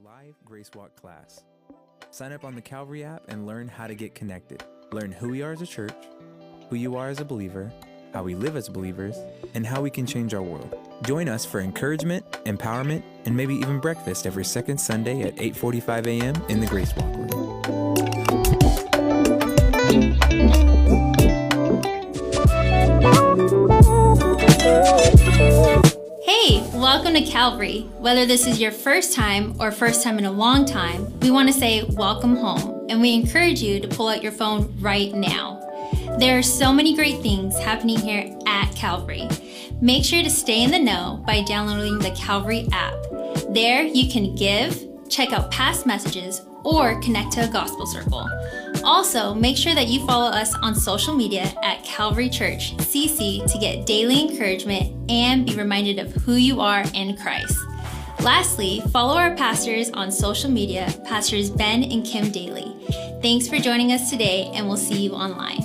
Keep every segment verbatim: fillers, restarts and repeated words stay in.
live Grace Walk class. Sign up on the Calvary app and learn how to get connected. Learn who we are as a church, who you are as a believer, how we live as believers, and how we can change our world. Join us for encouragement, empowerment, and maybe even breakfast every second Sunday at eight forty-five a m in the Grace Walk room. Hey, welcome to Calvary. Whether this is your first time or first time in a long time, we want to say welcome home, and we encourage you to pull out your phone right now. There are so many great things happening here at Calvary. Make sure to stay in the know by downloading the Calvary app. There you can give, check out past messages, or connect to a gospel circle. Also, make sure that you follow us on social media at Calvary Church C C to get daily encouragement and be reminded of who you are in Christ. Lastly, follow our pastors on social media, Pastors Ben and Kim Daly. Thanks for joining us today, and we'll see you online.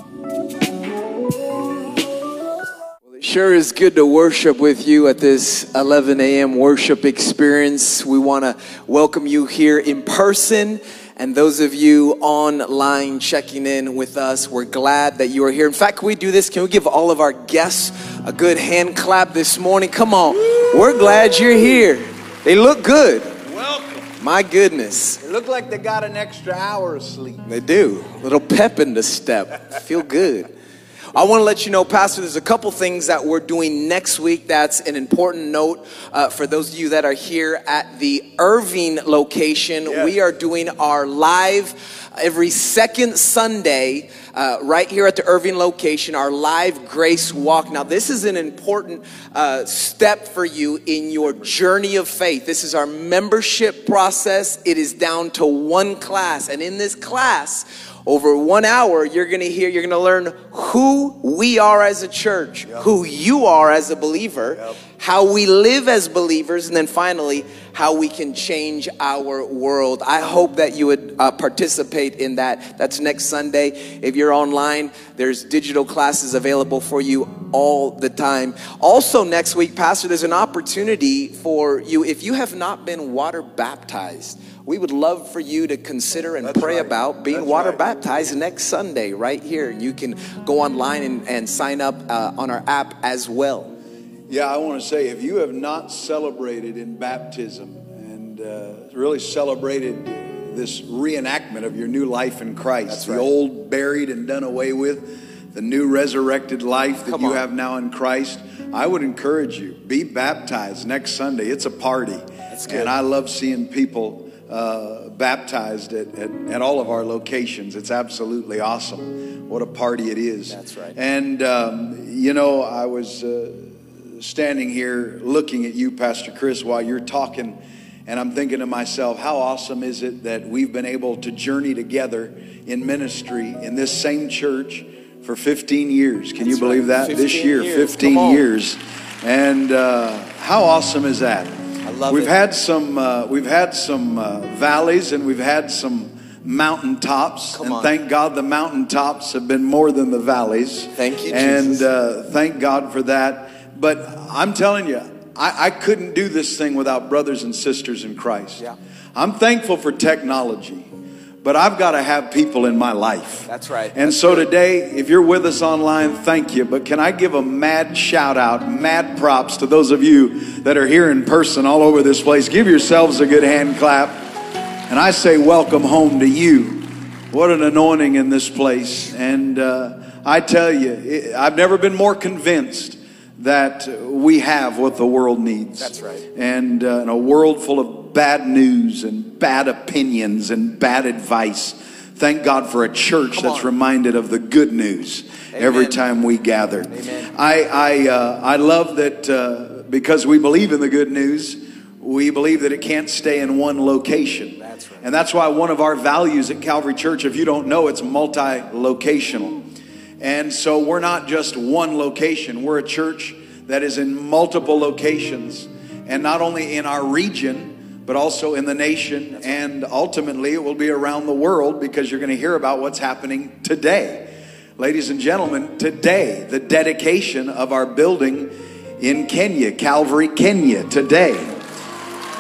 Well, it sure is good to worship with you at this eleven a m worship experience. We want to welcome you here in person. And those of you online checking in with us, we're glad that you are here. In fact, can we do this? Can we give all of our guests a good hand clap this morning? Come on. We're glad you're here. They look good. Welcome. My goodness. They look like they got an extra hour of sleep. They do. A little pep in the step. Feel good. I want to let you know, Pastor, there's a couple things that we're doing next week. That's an important note uh, for those of you that are here at the Irving location. Yes. We are doing our live every second Sunday uh, right here at the Irving location, our live Grace Walk. Now, this is an important uh, step for you in your journey of faith. This is our membership process. It is down to one class. And in this class, over one hour, you're going to hear, you're going to learn who we are as a church, yep. who you are as a believer, yep. how we live as believers, and then finally, how we can change our world. I hope that you would uh, participate in that. That's next Sunday. If you're online, there's digital classes available for you all the time. Also next week, Pastor, there's an opportunity for you. If you have not been water baptized, we would love for you to consider and That's pray right. about being That's water right. baptized next Sunday right here. You can go online and, and sign up uh, on our app as well. Yeah, I want to say, if you have not celebrated in baptism and uh, really celebrated this reenactment of your new life in Christ, That's the right. old buried and done away with, the new resurrected life that Come you on. have now in Christ, I would encourage you, be baptized next Sunday. It's a party. That's good. And I love seeing people Uh, baptized at, at, at all of our locations. It's absolutely awesome. What a party it is. That's right. And, um, you know, I was uh, standing here looking at you, Pastor Chris, while you're talking, and I'm thinking to myself, how awesome is it that we've been able to journey together in ministry in this same church for fifteen years. Can That's you believe right. that? This year, years. fifteen years. And uh, how awesome is that? Love we've it. had some uh, we've had some uh, valleys, and we've had some mountaintops, Come and on. thank God the mountaintops have been more than the valleys. Thank you, and Jesus. uh, thank God for that. But I'm telling you, I, I couldn't do this thing without brothers and sisters in Christ. Yeah. I'm thankful for technology, but I've got to have people in my life. That's right. And That's so good. today, if you're with us online, thank you. But can I give a mad shout out, mad props to those of you that are here in person all over this place. Give yourselves a good hand clap. And I say welcome home to you. What an anointing in this place. And uh, I tell you, it, I've never been more convinced that we have what the world needs. That's right. And uh, in a world full of bad news and bad opinions and bad advice, thank God for a church Come that's on. reminded of the good news Amen. every time we gather. Amen. I I uh, I love that uh, because we believe in the good news, we believe that it can't stay in one location. That's right. And that's why one of our values at Calvary Church, if you don't know, it's multi-locational. And so we're not just one location. We're a church that is in multiple locations, and not only in our region, but also in the nation. That's and right. ultimately it will be around the world, because you're going to hear about what's happening today. Ladies and gentlemen, today, the dedication of our building in Kenya, Calvary, Kenya, today.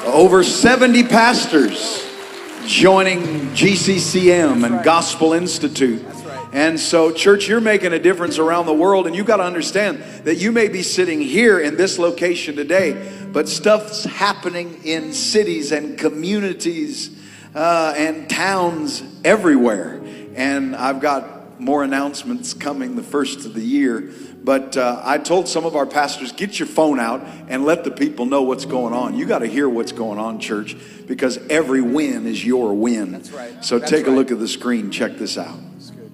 Over seventy pastors joining G C C M and Gospel Institute. And so, church, you're making a difference around the world, and you've got to understand that you may be sitting here in this location today, but stuff's happening in cities and communities uh, and towns everywhere. And I've got more announcements coming the first of the year. But uh, I told some of our pastors, get your phone out and let the people know what's going on. You got to hear what's going on, church, because every win is your win. That's right. So That's take a right. look at the screen. Check this out. That's good.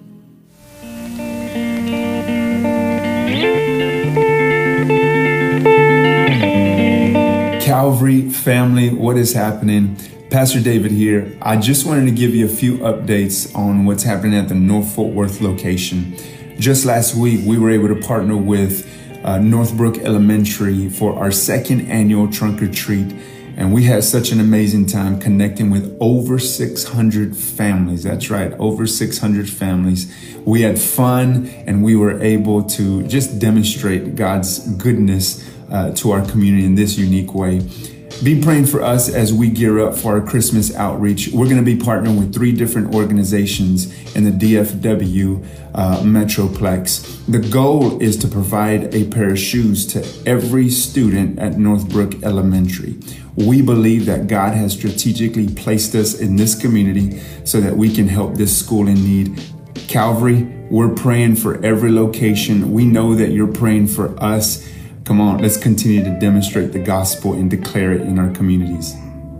Calvary family, what is happening? Pastor David here. I just wanted to give you a few updates on what's happening at the North Fort Worth location. Just last week, we were able to partner with uh, Northbrook Elementary for our second annual trunk or treat. And we had such an amazing time connecting with over six hundred families. That's right, over six hundred families. We had fun and we were able to just demonstrate God's goodness uh, to our community in this unique way. Be praying for us as we gear up for our Christmas outreach. We're going to be partnering with three different organizations in the D F W uh, Metroplex. The goal is to provide a pair of shoes to every student at Northbrook Elementary. We believe that God has strategically placed us in this community so that we can help this school in need. Calvary, we're praying for every location. We know that you're praying for us. Come on, let's continue to demonstrate the gospel and declare it in our communities.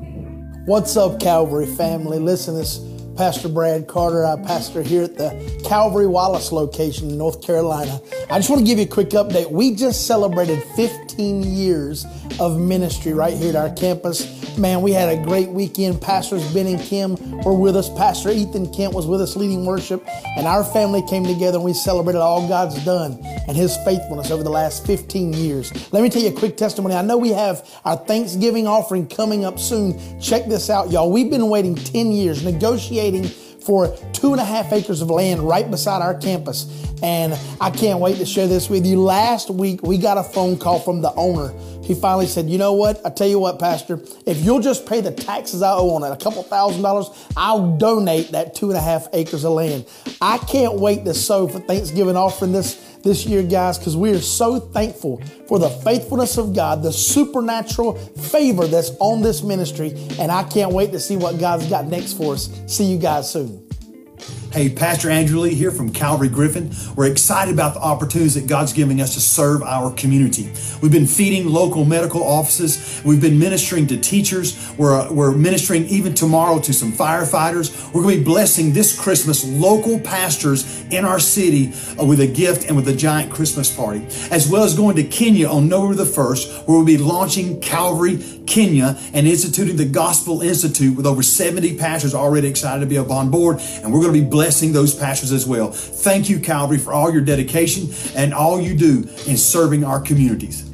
What's up, Calvary family? Listen, this is Pastor Brad Carter. I pastor here at the Calvary Wallace location in North Carolina. I just want to give you a quick update. We just celebrated fifteen years of ministry right here at our campus. Man, we had a great weekend. Pastors Ben and Kim were with us. Pastor Ethan Kent was with us leading worship. And our family came together and we celebrated all God's done and His faithfulness over the last fifteen years. Let me tell you a quick testimony. I know we have our Thanksgiving offering coming up soon. Check this out, y'all. We've been waiting ten years, negotiating for two and a half acres of land right beside our campus. And I can't wait to share this with you. Last week, we got a phone call from the owner. He finally said, you know what? I tell you what, Pastor, if you'll just pay the taxes I owe on it, a couple thousand dollars, I'll donate that two and a half acres of land. I can't wait to sow for Thanksgiving offering this, this year, guys, because we are so thankful for the faithfulness of God, the supernatural favor that's on this ministry. And I can't wait to see what God's got next for us. See you guys soon. Hey, Pastor Andrew Lee here from Calvary Griffin. We're excited about the opportunities that God's giving us to serve our community. We've been feeding local medical offices. We've been ministering to teachers. We're, we're ministering even tomorrow to some firefighters. We're going to be blessing this Christmas local pastors in our city with a gift and with a giant Christmas party, as well as going to Kenya on November the first, where we'll be launching Calvary Kenya and instituting the Gospel Institute with over seventy pastors already excited to be up on board. And we're going to be blessing blessing those pastors as well. Thank you, Calvary, for all your dedication and all you do in serving our communities.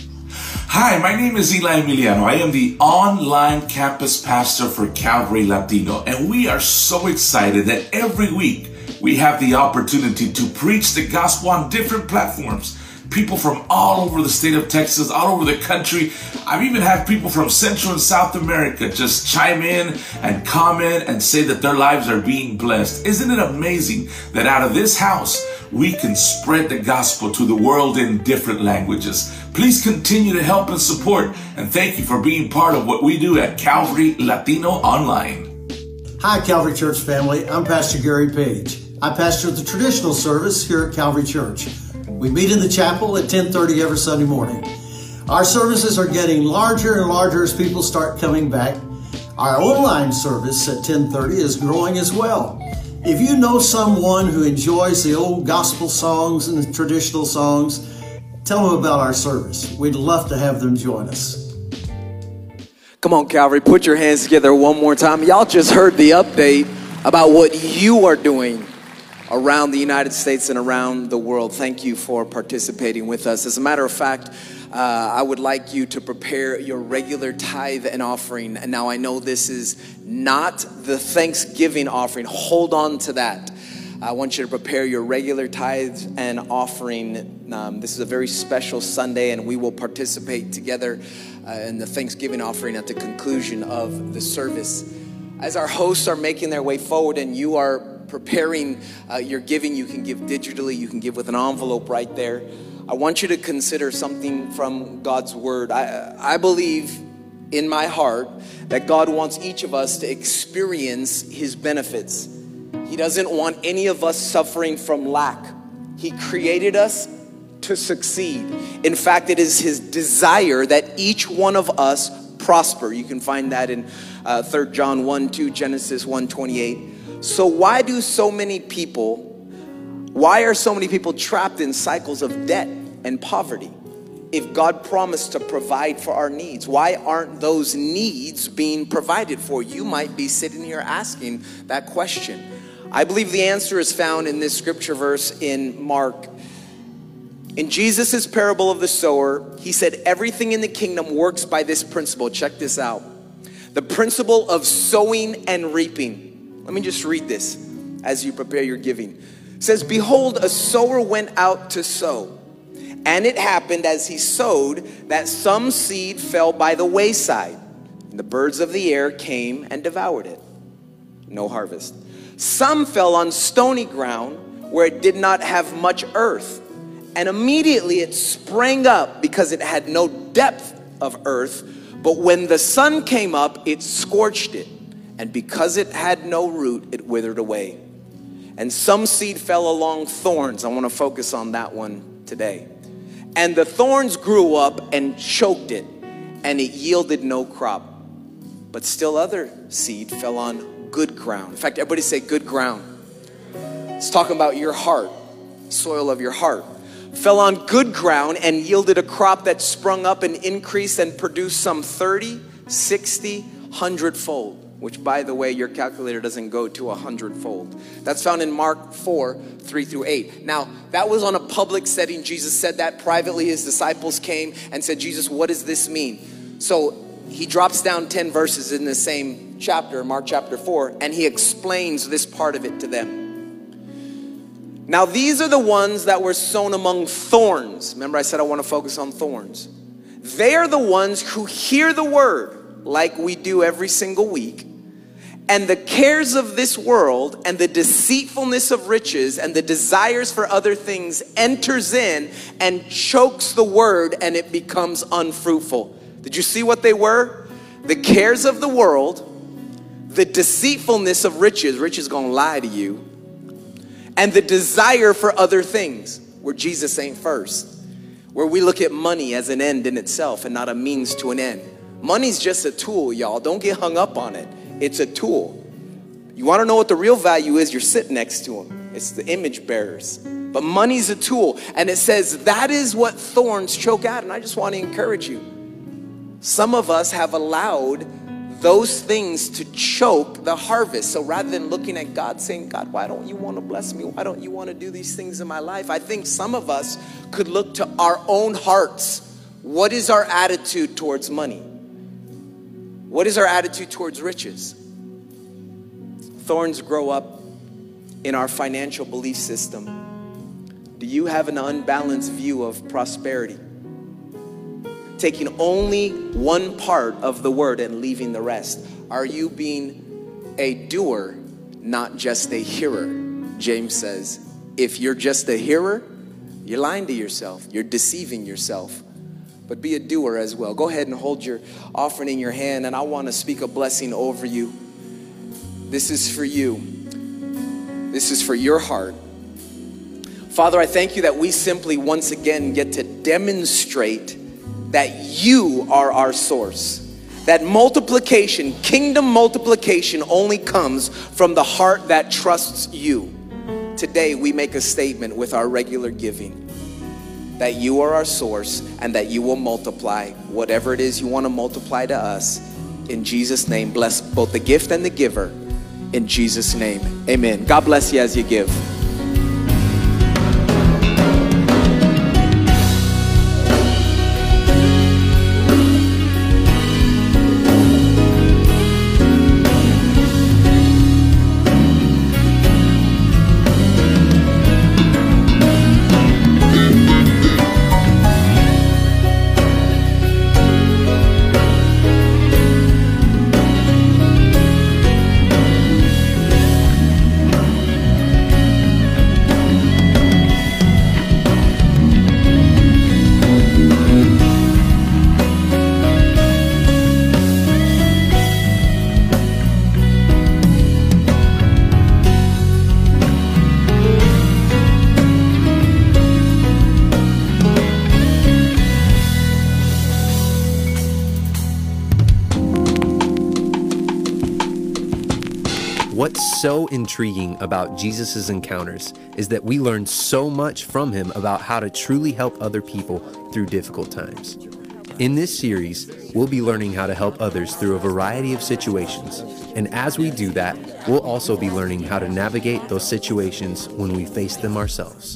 Hi, my name is Eli Emiliano. I am the online campus pastor for Calvary Latino, and we are so excited that every week we have the opportunity to preach the gospel on different platforms. People from all over the state of Texas, all over the country. I've even had people from Central and South America just chime in and comment and say that their lives are being blessed. Isn't it amazing that out of this house, we can spread the gospel to the world in different languages? Please continue to help and support, and thank you for being part of what we do at Calvary Latino Online. Hi, Calvary Church family. I'm Pastor Gary Page. I pastor the traditional service here at Calvary Church. We meet in the chapel at ten thirty every Sunday morning. Our services are getting larger and larger as people start coming back. Our online service at ten thirty is growing as well. If you know someone who enjoys the old gospel songs and the traditional songs, tell them about our service. We'd love to have them join us. Come on, Calvary, put your hands together one more time. Y'all just heard the update about what you are doing around the United States and around the world. Thank you for participating with us. As a matter of fact, uh, I would like you to prepare your regular tithe and offering. And now I know this is not the Thanksgiving offering. Hold on to that. I want you to prepare your regular tithes and offering Um, this is a very special Sunday, and we will participate together uh, in the Thanksgiving offering at the conclusion of the service. As our hosts are making their way forward and you are preparing uh, your giving, you can give digitally, you can give with an envelope right there. I want you to consider something from God's word. I, I believe in my heart that God wants each of us to experience his benefits. He doesn't want any of us suffering from lack. He created us to succeed. In fact, it is his desire that each one of us prosper. You can find that in uh, Third John one two, Genesis one twenty-eight. So why do so many people, why are so many people trapped in cycles of debt and poverty? If God promised to provide for our needs, why aren't those needs being provided for? You might be sitting here asking that question. I believe the answer is found in this scripture verse in Mark. In Jesus' parable of the sower, he said everything in the kingdom works by this principle. Check this out. The principle of sowing and reaping. Let me just read this as you prepare your giving. It says, behold, a sower went out to sow. And it happened as he sowed that some seed fell by the wayside. And the birds of the air came and devoured it. No harvest. Some fell on stony ground where it did not have much earth. And immediately it sprang up because it had no depth of earth. But when the sun came up, it scorched it. And because it had no root, it withered away. And some seed fell along thorns. I want to focus on that one today. And the thorns grew up and choked it, and it yielded no crop. But still other seed fell on good ground. In fact, everybody say good ground. It's talking about your heart, soil of your heart. Fell on good ground and yielded a crop that sprung up and increased and produced some thirty, sixty, one hundred fold. Which, by the way, your calculator doesn't go to a hundredfold. That's found in Mark four, three through eight. Now, that was on a public setting. Jesus said that privately. His disciples came and said, Jesus, what does this mean? So he drops down ten verses in the same chapter, Mark chapter four, and he explains this part of it to them. Now, these are the ones that were sown among thorns. Remember, I said I want to focus on thorns. They are the ones who hear the word like we do every single week. And the cares of this world and the deceitfulness of riches and the desires for other things enters in and chokes the word, and it becomes unfruitful. Did you see what they were? The cares of the world, the deceitfulness of riches. Rich is going to lie to you. And the desire for other things, where Jesus ain't first. Where we look at money as an end in itself and not a means to an end. Money's just a tool, y'all. Don't get hung up on it. It's a tool. You want to know what the real value is? You're sitting next to them. It's the image bearers. But money's a tool. And it says that is what thorns choke out. And I just want to encourage you. Some of us have allowed those things to choke the harvest. So rather than looking at God saying, God, why don't you want to bless me? Why don't you want to do these things in my life? I think some of us could look to our own hearts. What is our attitude towards money? What is our attitude towards riches? Thorns grow up in our financial belief system. Do you have an unbalanced view of prosperity? Taking only one part of the word and leaving the rest. Are you being a doer, not just a hearer? James says, if you're just a hearer, you're lying to yourself. You're deceiving yourself. But be a doer as well. Go ahead and hold your offering in your hand, and I want to speak a blessing over you. This is for you. This is for your heart. Father, I thank you that we simply once again get to demonstrate that you are our source. That multiplication, kingdom multiplication, only comes from the heart that trusts you. Today we make a statement with our regular giving that you are our source and that you will multiply whatever it is you want to multiply to us. In Jesus' name, bless both the gift and the giver. In Jesus' name, amen. God bless you as you give. What's so intriguing about Jesus' encounters is that we learn so much from him about how to truly help other people through difficult times. In this series, we'll be learning how to help others through a variety of situations. And as we do that, we'll also be learning how to navigate those situations when we face them ourselves.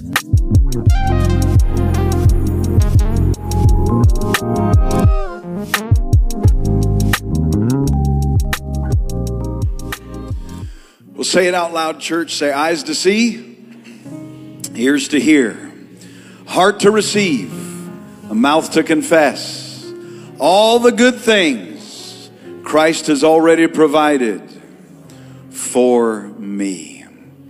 Well, say it out loud, church. Say, eyes to see, ears to hear, heart to receive, a mouth to confess. All the good things Christ has already provided for me.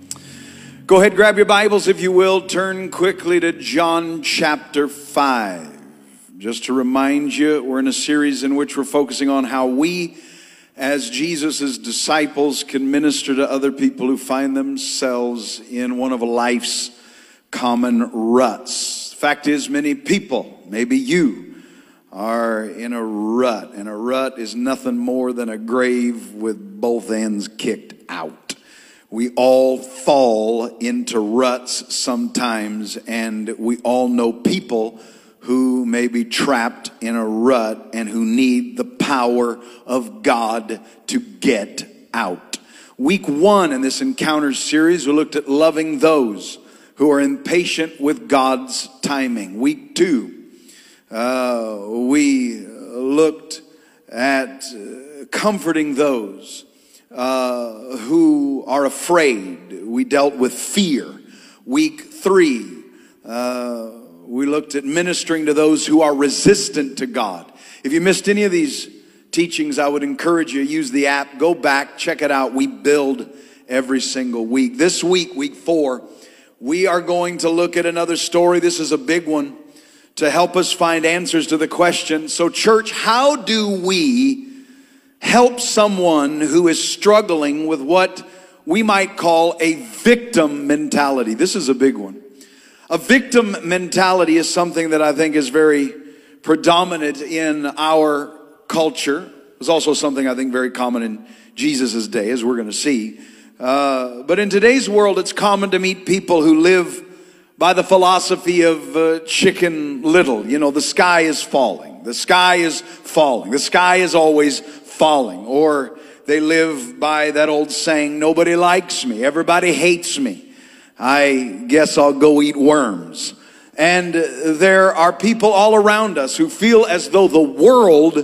Go ahead, grab your Bibles, if you will. Turn quickly to John chapter five. Just to remind you, we're in a series in which we're focusing on how we, as Jesus' disciples, can minister to other people who find themselves in one of life's common ruts. Fact is, many people, maybe you, are in a rut. And a rut is nothing more than a grave with both ends kicked out. We all fall into ruts sometimes, and we all know people who may be trapped in a rut and who need the power of God to get out. Week one in this Encounters series, we looked at loving those who are impatient with God's timing. Week two, uh, we looked at uh, comforting those uh, who are afraid. We dealt with fear. Week three, uh, we looked at ministering to those who are resistant to God. If you missed any of these teachings, I would encourage you to use the app. Go back, check it out. We build every single week. This week, week four, we are going to look at another story. This is a big one to help us find answers to the question. So, church, how do we help someone who is struggling with what we might call a victim mentality? This is a big one. A victim mentality is something that I think is very predominant in our culture. It's also something I think very common in Jesus' day, as we're going to see. Uh, but in today's world, it's common to meet people who live by the philosophy of uh, Chicken Little. You know, the sky is falling. The sky is falling. The sky is always falling. Or they live by that old saying, nobody likes me. Everybody hates me. I guess I'll go eat worms. And there are people all around us who feel as though the world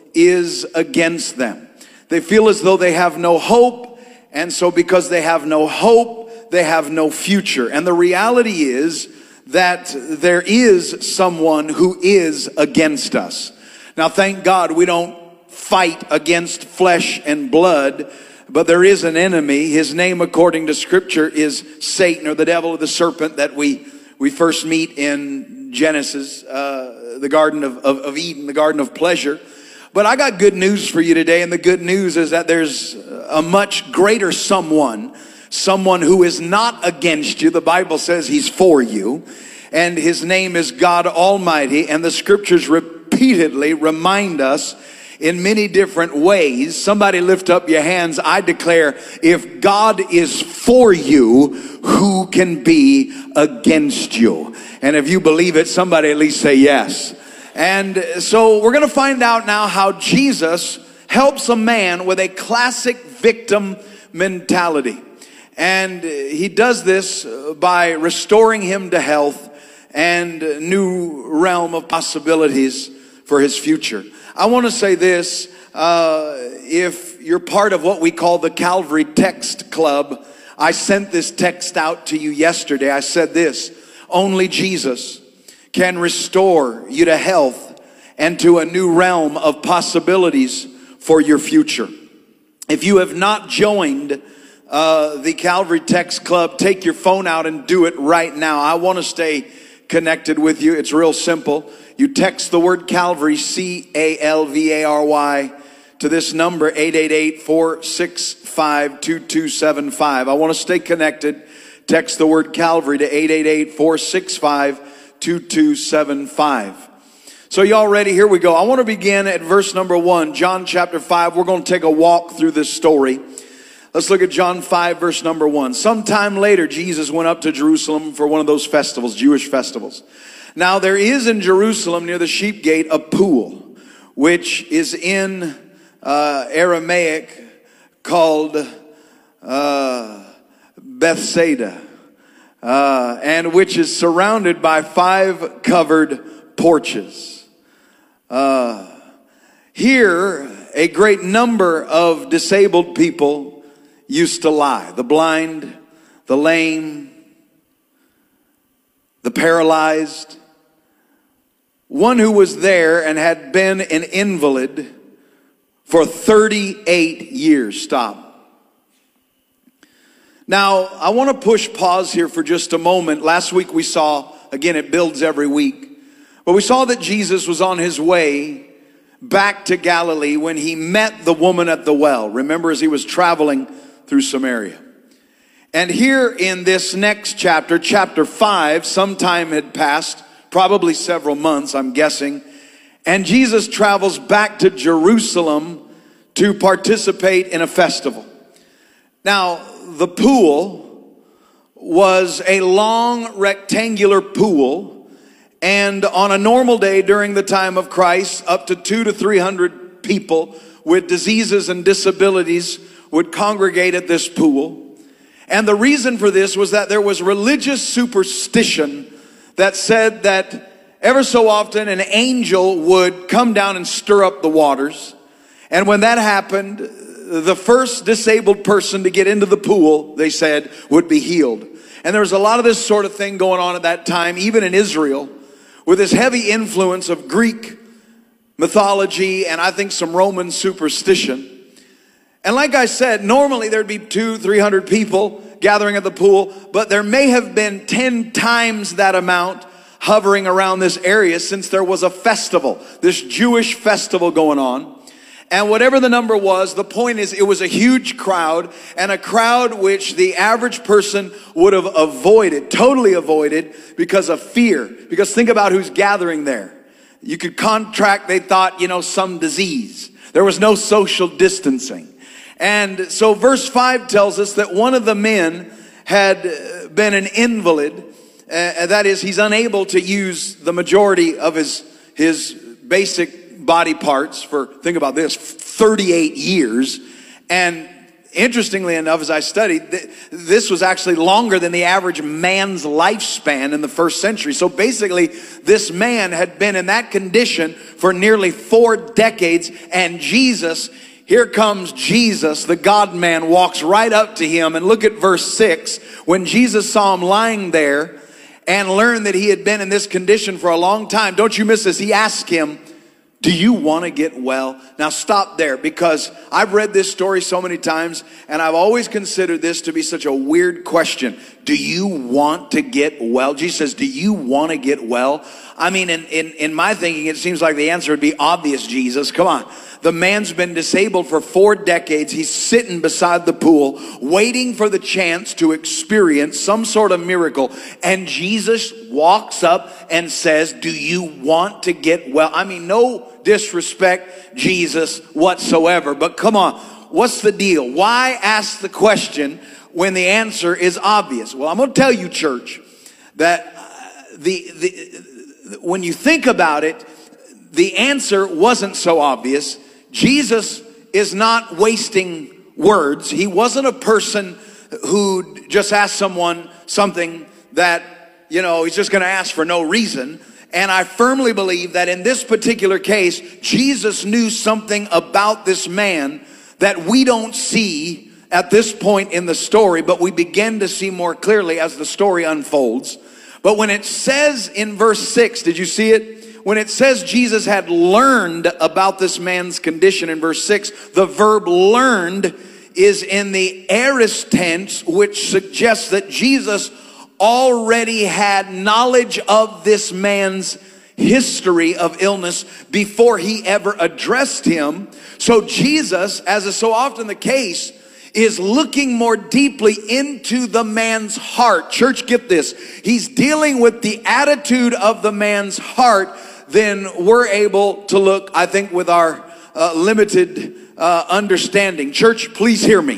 is against them. They feel as though they have no hope, and so because they have no hope, they have no future. And the reality is that there is someone who is against us. Now, thank God we don't fight against flesh and blood, but there is an enemy. His name, according to Scripture, is Satan, or the devil, or the serpent, that we we first meet in Genesis, uh, the Garden of, of, of Eden, the Garden of Pleasure. But I got good news for you today, and the good news is that there's a much greater someone, someone who is not against you. The Bible says he's for you, and his name is God Almighty, and the Scriptures repeatedly remind us in many different ways. Somebody lift up your hands. I declare, if God is for you, who can be against you? And if you believe it, somebody at least say yes. And so we're going to find out now how Jesus helps a man with a classic victim mentality. And he does this by restoring him to health and a new realm of possibilities for his future. I want to say this, uh, if you're part of what we call the Calvary Text Club, I sent this text out to you yesterday. I said this: only Jesus can restore you to health and to a new realm of possibilities for your future. If you have not joined uh, the Calvary Text Club, take your phone out and do it right now. I want to stay connected with you. It's real simple. You text the word Calvary, C A L V A R Y, to this number, eight eight eight, four six five, two two seven five. I want to stay connected. Text the word Calvary to eight eight eight, four six five, two two seven five. So y'all ready? Here we go. I want to begin at verse number one, John chapter five. We're going to take a walk through this story. Let's look at John five, verse number one. Sometime later, Jesus went up to Jerusalem for one of those festivals, Jewish festivals. Now there is in Jerusalem near the sheep gate a pool, which is in uh, Aramaic called uh, Bethsaida, uh, and which is surrounded by five covered porches. Uh, here, a great number of disabled people used to lie. The blind, the lame, the paralyzed. One who was there and had been an invalid for thirty-eight years. Stop. Now, I want to push pause here for just a moment. Last week we saw, again, it builds every week, but we saw that Jesus was on his way back to Galilee when he met the woman at the well. Remember, as he was traveling through Samaria. And here in this next chapter, chapter five, some time had passed, probably several months, I'm guessing, and Jesus travels back to Jerusalem to participate in a festival. Now, the pool was a long rectangular pool, and on a normal day during the time of Christ, up to two to three hundred people with diseases and disabilities would congregate at this pool. And the reason for this was that there was religious superstition that said that ever so often an angel would come down and stir up the waters. And when that happened, the first disabled person to get into the pool, they said, would be healed. And there was a lot of this sort of thing going on at that time, even in Israel, with this heavy influence of Greek mythology and I think some Roman superstition. And like I said, normally there'd be two, three hundred people gathering at the pool, but there may have been ten times that amount hovering around this area since there was a festival, this Jewish festival going on. And whatever the number was, the point is it was a huge crowd, and a crowd which the average person would have avoided, totally avoided, because of fear. Because think about who's gathering there. You could contract, they thought, you know, some disease. There was no social distancing. And so verse five tells us that one of the men had been an invalid. Uh, that is, he's unable to use the majority of his, his basic body parts for, think about this, thirty-eight years. And interestingly enough, as I studied, th- this was actually longer than the average man's lifespan in the first century. So basically, this man had been in that condition for nearly four decades, and Jesus, here comes Jesus, the God-man, walks right up to him. And look at verse six. When Jesus saw him lying there and learned that he had been in this condition for a long time, don't you miss this, he asked him, do you want to get well? Now stop there, because I've read this story so many times and I've always considered this to be such a weird question. Do you want to get well? Jesus says, do you want to get well? I mean, in, in, in my thinking, it seems like the answer would be obvious, Jesus. Come on. The man's been disabled for four decades. He's sitting beside the pool, waiting for the chance to experience some sort of miracle. And Jesus walks up and says, do you want to get well? I mean, no disrespect, Jesus, whatsoever. But come on, what's the deal? Why ask the question when the answer is obvious? Well, I'm going to tell you, church, that uh, the, the when you think about it, the answer wasn't so obvious. Jesus is not wasting words. He wasn't a person who just asked someone something that, you know, he's just going to ask for no reason. And I firmly believe that in this particular case, Jesus knew something about this man that we don't see at this point in the story, but we begin to see more clearly as the story unfolds. But when it says in verse six, did you see it? When it says Jesus had learned about this man's condition in verse six, the verb learned is in the aorist tense, which suggests that Jesus already had knowledge of this man's history of illness before he ever addressed him. So Jesus, as is so often the case, is looking more deeply into the man's heart. Church, get this. He's dealing with the attitude of the man's heart than we're able to look, I think, with our uh, limited uh, understanding. Church, please hear me.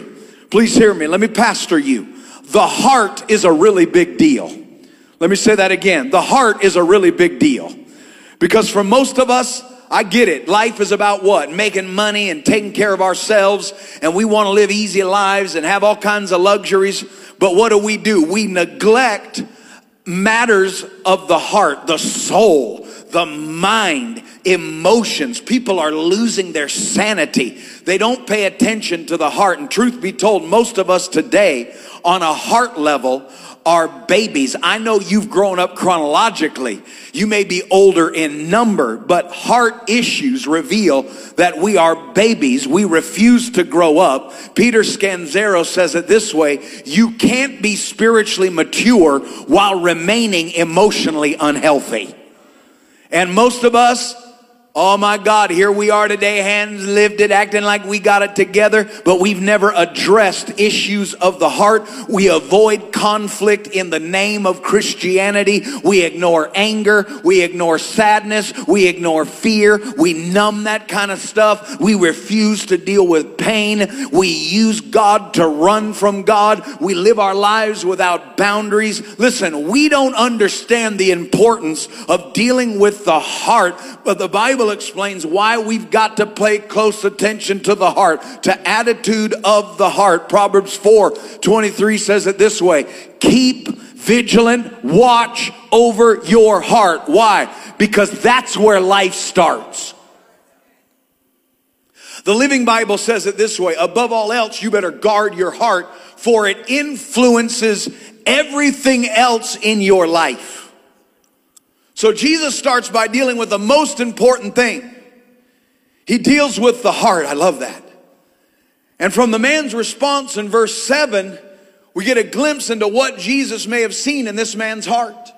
Please hear me. Let me pastor you. The heart is a really big deal. Let me say that again. The heart is a really big deal. Because for most of us, I get it. Life is about what? Making money and taking care of ourselves. And we want to live easy lives and have all kinds of luxuries. But what do we do? We neglect matters of the heart, the soul, the mind, emotions. People are losing their sanity. They don't pay attention to the heart. And truth be told, most of us today on a heart level are babies. I know you've grown up chronologically. You may be older in number, but heart issues reveal that we are babies. We refuse to grow up. Peter Scanzero says it this way: you can't be spiritually mature while remaining emotionally unhealthy. And most of us, oh my God, here we are today, hands lifted, acting like we got it together, but we've never addressed issues of the heart. We avoid conflict in the name of Christianity. We ignore anger. We ignore sadness. We ignore fear. We numb that kind of stuff. We refuse to deal with pain. We use God to run from God. We live our lives without boundaries. Listen, we don't understand the importance of dealing with the heart, but the Bible explains why we've got to pay close attention to the heart, to attitude of the heart. Proverbs four twenty-three says it this way: keep vigilant, watch over your heart. Why? Because that's where life starts. The Living Bible says it this way: above all else, you better guard your heart, for it influences everything else in your life. So Jesus starts by dealing with the most important thing. He deals with the heart. I love that. And from the man's response in verse seven, we get a glimpse into what Jesus may have seen in this man's heart.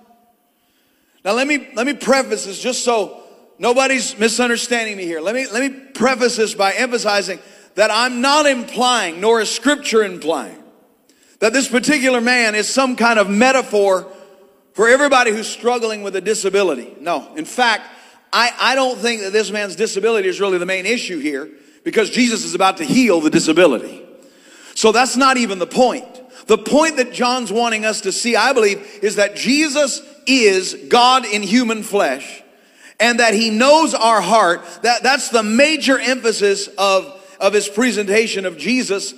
Now let me, let me preface this just so nobody's misunderstanding me here. Let me, let me preface this by emphasizing that I'm not implying, nor is Scripture implying, that this particular man is some kind of metaphor for everybody who's struggling with a disability. No, in fact, I, I don't think that this man's disability is really the main issue here, because Jesus is about to heal the disability. So that's not even the point. The point that John's wanting us to see, I believe, is that Jesus is God in human flesh, and that he knows our heart. That, that's the major emphasis of, of his presentation of Jesus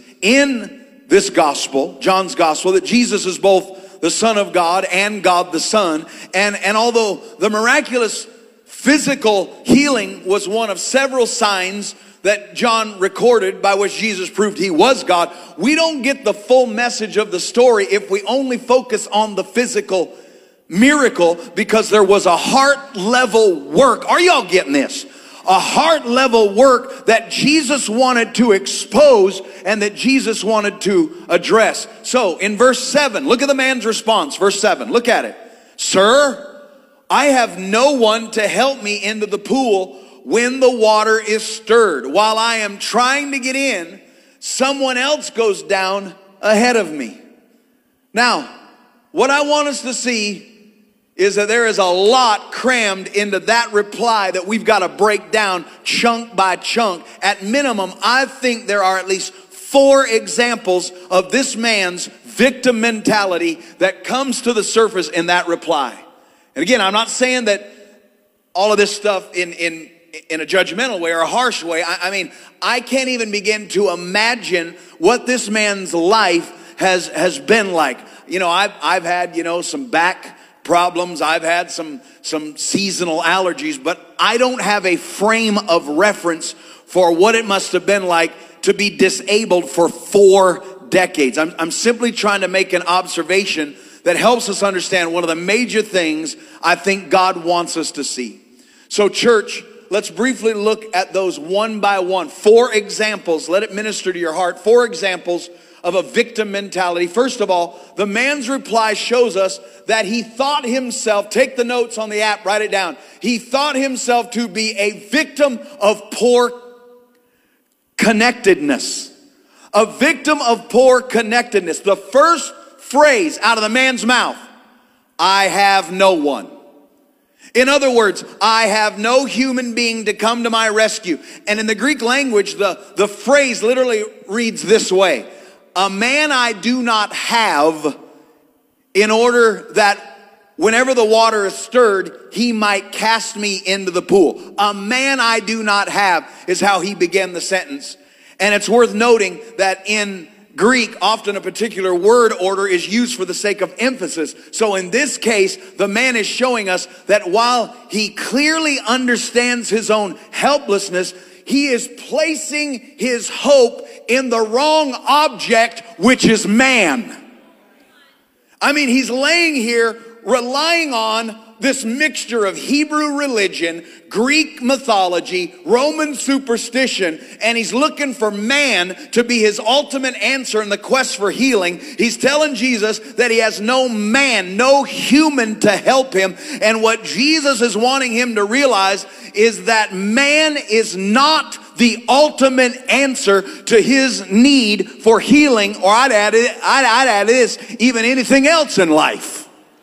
in this gospel, John's gospel, that Jesus is both the Son of God and God the Son. And, and although the miraculous physical healing was one of several signs that John recorded by which Jesus proved he was God, we don't get the full message of the story if we only focus on the physical miracle, because there was a heart level work. Are y'all getting this? A heart level work that Jesus wanted to expose and that Jesus wanted to address. So in verse seven, look at the man's response. Verse seven, look at it. Sir, I have no one to help me into the pool when the water is stirred. While I am trying to get in, someone else goes down ahead of me. Now, what I want us to see is that there is a lot crammed into that reply that we've got to break down chunk by chunk. At minimum, I think there are at least four examples of this man's victim mentality that comes to the surface in that reply. And again, I'm not saying that all of this stuff in, in, in a judgmental way or a harsh way. I, I mean, I can't even begin to imagine what this man's life has, has been like. You know, I've, I've had, you know, some back problems. I've had some, some seasonal allergies, but I don't have a frame of reference for what it must have been like to be disabled for four decades. I'm, I'm simply trying to make an observation that helps us understand one of the major things I think God wants us to see. So church, let's briefly look at those one by one. Four examples. Let it minister to your heart. Four examples of a victim mentality. First of all, the man's reply shows us that he thought himself, take the notes on the app, write it down. He thought himself to be a victim of poor connectedness. A victim of poor connectedness. The first phrase out of the man's mouth, I have no one. In other words, I have no human being to come to my rescue. And in the Greek language, the, the phrase literally reads this way: a man I do not have, in order that whenever the water is stirred, he might cast me into the pool. A man I do not have is how he began the sentence. And it's worth noting that in Greek, often a particular word order is used for the sake of emphasis. So in this case, the man is showing us that while he clearly understands his own helplessness, he is placing his hope in the wrong object, which is man. I mean, he's laying here relying on this mixture of Hebrew religion, Greek mythology, Roman superstition, and he's looking for man to be his ultimate answer in the quest for healing. He's telling Jesus that he has no man, no human to help him. And what Jesus is wanting him to realize is that man is not the ultimate answer to his need for healing, or I'd add it, I'd, I'd add this, even anything else in life.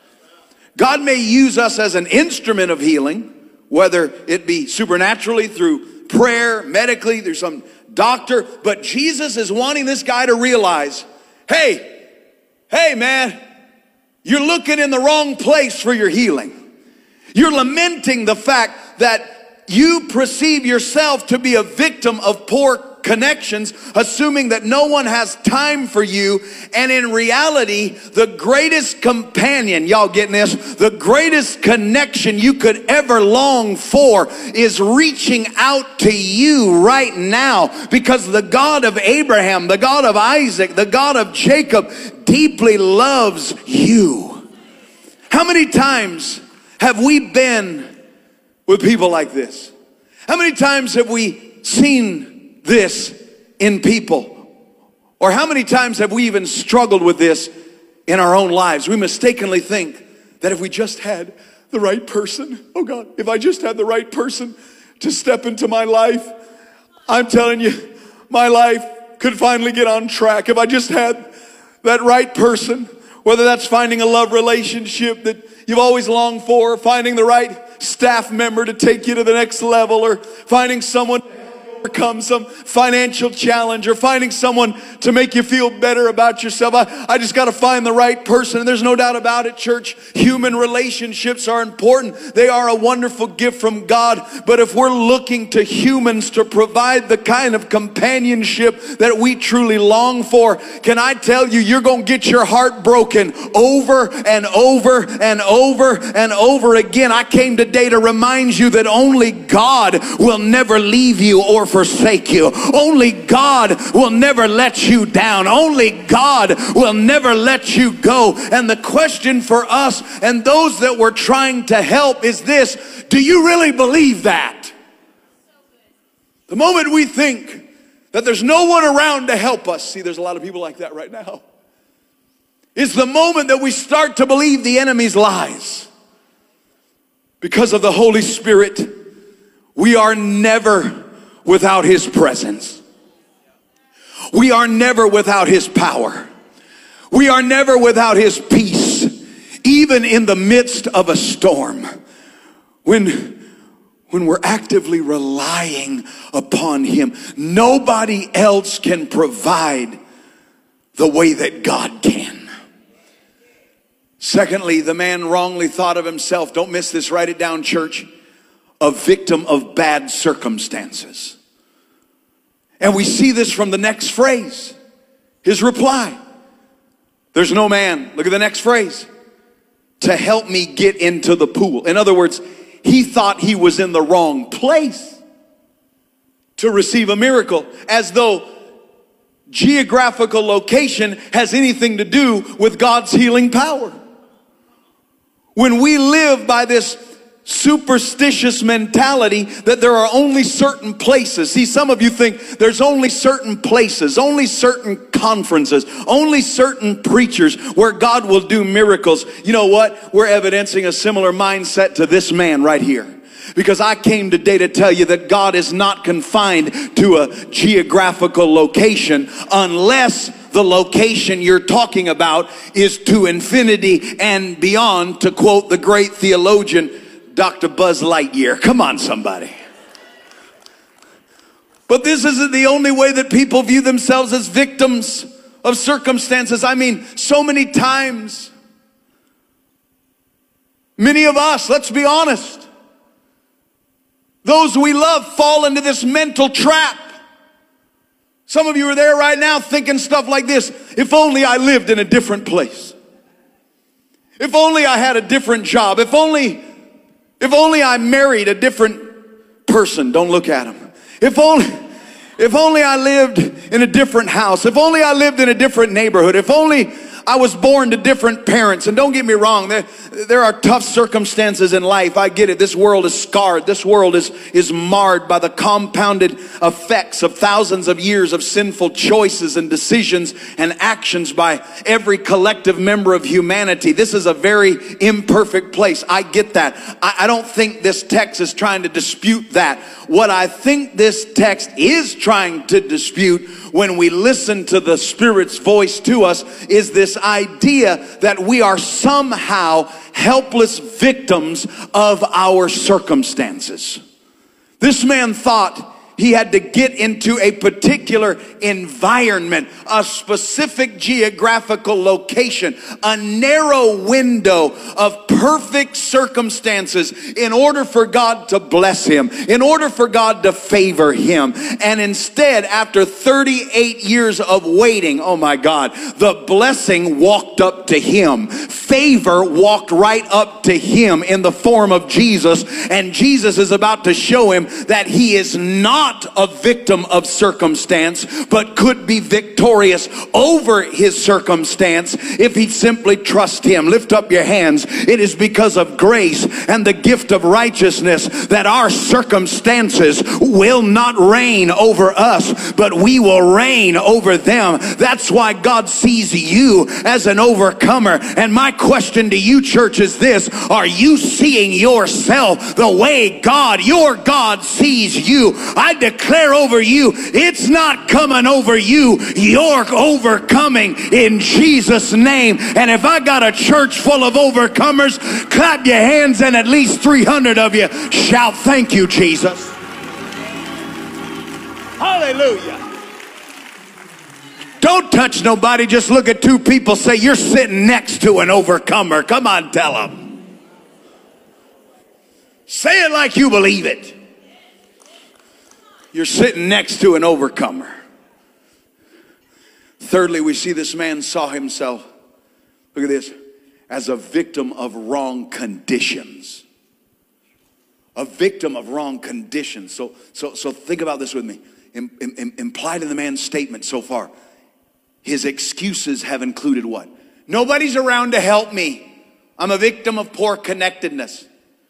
God may use us as an instrument of healing, whether it be supernaturally through prayer, medically, through some doctor, but Jesus is wanting this guy to realize, hey, hey man, you're looking in the wrong place for your healing. You're lamenting the fact that you perceive yourself to be a victim of poor connections, assuming that no one has time for you. And in reality, the greatest companion, y'all getting this? The greatest connection you could ever long for is reaching out to you right now, because the God of Abraham, the God of Isaac, the God of Jacob deeply loves you. How many times have we been with people like this? How many times have we seen this in people? Or how many times have we even struggled with this in our own lives? We mistakenly think that if we just had the right person, oh God, if I just had the right person to step into my life, I'm telling you, my life could finally get on track. If I just had that right person, whether that's finding a love relationship that you've always longed for, finding the right staff member to take you to the next level, or finding someone to overcome some financial challenge, or finding someone to make you feel better about yourself. I, I just got to find the right person. And there's no doubt about it, church. Human relationships are important. They are a wonderful gift from God. But if we're looking to humans to provide the kind of companionship that we truly long for, can I tell you, you're going to get your heart broken over and over and over and over again. I came today to remind you that only God will never leave you or forsake you. Only God will never let you down. Only God will never let you go. And the question for us and those that we're trying to help is this: do you really believe that? The moment we think that there's no one around to help us, see, there's a lot of people like that right now, is the moment that we start to believe the enemy's lies. Because of the Holy Spirit, we are never without his presence. We are never without his power. We are never without his peace, even in the midst of a storm. When, when we're actively relying upon him, nobody else can provide the way that God can. Secondly, the man wrongly thought of himself, don't miss this, write it down, church, a victim of bad circumstances. And we see this from the next phrase, his reply. There's no man, look at the next phrase, to help me get into the pool. In other words, he thought he was in the wrong place to receive a miracle, as though geographical location has anything to do with God's healing power. When we live by this superstitious mentality that there are only certain places. See, some of you think there's only certain places, only certain conferences, only certain preachers where God will do miracles. You know what? We're evidencing a similar mindset to this man right here. Because I came today to tell you that God is not confined to a geographical location unless the location you're talking about is to infinity and beyond, to quote the great theologian Doctor Buzz Lightyear. Come on, somebody. But this isn't the only way that people view themselves as victims of circumstances. I mean, so many times, many of us, let's be honest, those we love fall into this mental trap. Some of you are there right now thinking stuff like this. If only I lived in a different place. If only I had a different job. If only, if only I married a different person. Don't look at him. If only, if only I lived in a different house. If only I lived in a different neighborhood. If only I was born to different parents. And don't get me wrong, there, there are tough circumstances in life. I get it. This world is scarred. This world is, is marred by the compounded effects of thousands of years of sinful choices and decisions and actions by every collective member of humanity. This is a very imperfect place. I get that. I, I don't think this text is trying to dispute that. What I think this text is trying to dispute when we listen to the Spirit's voice to us is this idea that we are somehow helpless victims of our circumstances. This man thought he had to get into a particular environment, a specific geographical location, a narrow window of perfect circumstances in order for God to bless him, in order for God to favor him. And instead, after thirty-eight years of waiting, oh my God, the blessing walked up to him. Favor walked right up to him in the form of Jesus. And Jesus is about to show him that he is not a victim of circumstance, but could be victorious over his circumstance if he'd simply trust him. Lift up your hands. It is because of grace and the gift of righteousness that our circumstances will not reign over us, but we will reign over them. That's why God sees you as an overcomer. And my question to you, church, is this: are you seeing yourself the way God, your God, sees you? I declare over you, it's not coming over you. You're overcoming in Jesus' name. And if I got a church full of overcomers, clap your hands and at least three hundred of you shout, "Thank you, Jesus." Hallelujah. Don't touch nobody. Just look at two people. Say, you're sitting next to an overcomer. Come on, tell them. Say it like you believe it. You're sitting next to an overcomer. Thirdly, we see this man saw himself, look at this, as a victim of wrong conditions. A victim of wrong conditions. So, so, so think about this with me. Im, im, implied in the man's statement so far, his excuses have included what? Nobody's around to help me. I'm a victim of poor connectedness.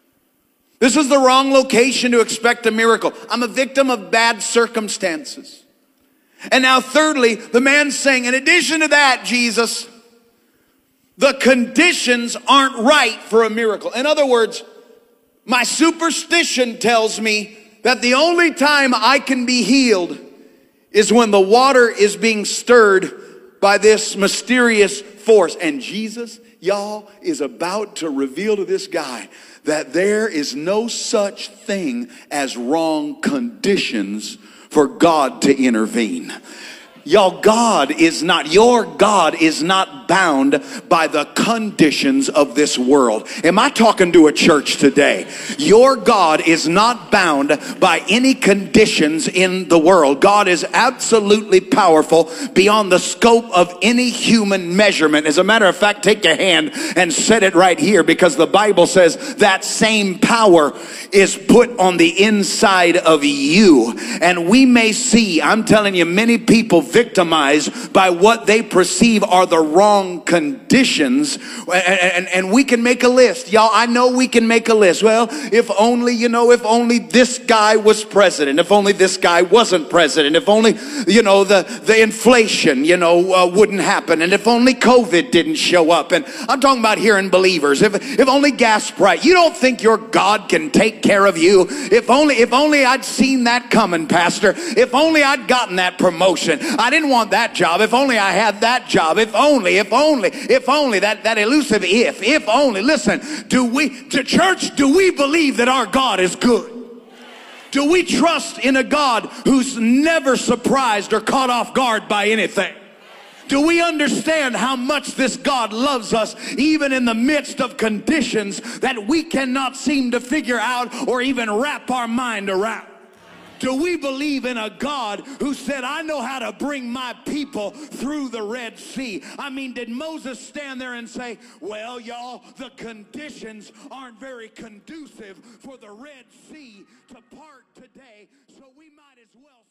This is the wrong location to expect a miracle. I'm a victim of bad circumstances. And now thirdly, the man's saying, in addition to that, Jesus, the conditions aren't right for a miracle. In other words, my superstition tells me that the only time I can be healed is when the water is being stirred by this mysterious force. And Jesus, y'all, is about to reveal to this guy that there is no such thing as wrong conditions for God to intervene. Y'all, God is not, your God is not bound by the conditions of this world. Am I talking to a church today? Your God is not bound by any conditions in the world. God is absolutely powerful beyond the scope of any human measurement. As a matter of fact, take your hand and set it right here, because the Bible says that same power is put on the inside of you. And we may see, I'm telling you, many people victimized by what they perceive are the wrong conditions. And, and, and we can make a list. Y'all, I know we can make a list. Well, if only, you know, if only this guy was president, if only this guy wasn't president, if only, you know, the, the inflation, you know, uh, wouldn't happen. And if only COVID didn't show up. And I'm talking about here in believers. If, if only gas price. You don't think your God can take care of you? If only, if only I'd seen that coming, Pastor. If only I'd gotten that promotion. I didn't want that job. If only I had that job. If only, if only, if only, that, that elusive if, if only. Listen, do we, to church, do we believe that our God is good? Do we trust in a God who's never surprised or caught off guard by anything? Do we understand how much this God loves us, even in the midst of conditions that we cannot seem to figure out or even wrap our mind around? Do we believe in a God who said, I know how to bring my people through the Red Sea? I mean, did Moses stand there and say, well, y'all, the conditions aren't very conducive for the Red Sea to part today, so we might as well